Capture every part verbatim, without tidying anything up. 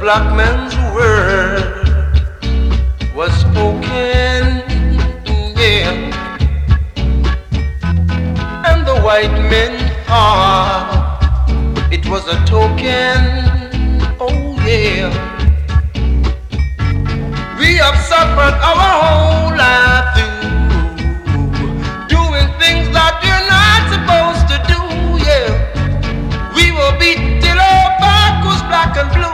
black man's word was spoken, yeah, and the white men thought it was a token, oh yeah. We have suffered our whole life through doing things that we're not supposed to do, yeah. We were beat till our back was black and blue.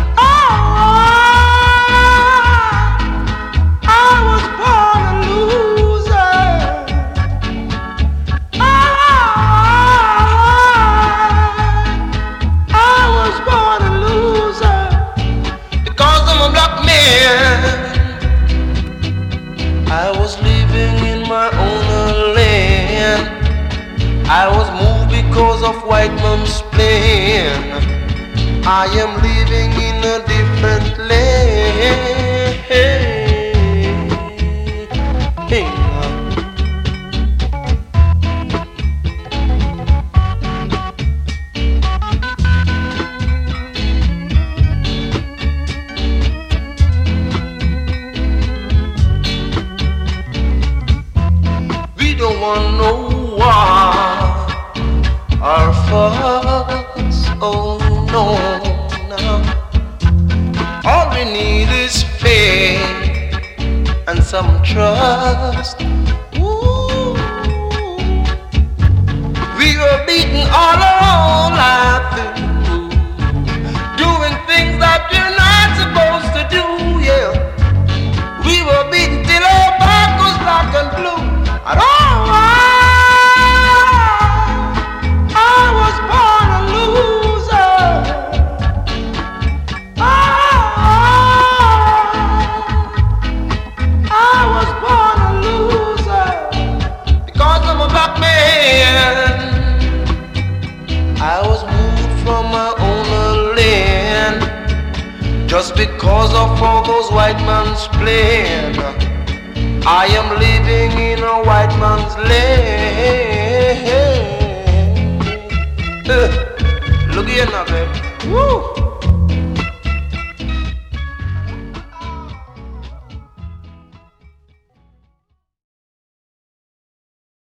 I was living in my own land. I was moved because of white man's plan. I am living in a different land. Hey. Don't want no war or fuss, oh no, no. All we need is faith and some trust. Ooh. We were beaten all our life through, doing things that we're not supposed to do, yeah. We were beaten till our back was black and blue. At all. I was moved from my own land just because of all those white man's plan. I am living in a white man's land. Uh, look here now, baby. Woo.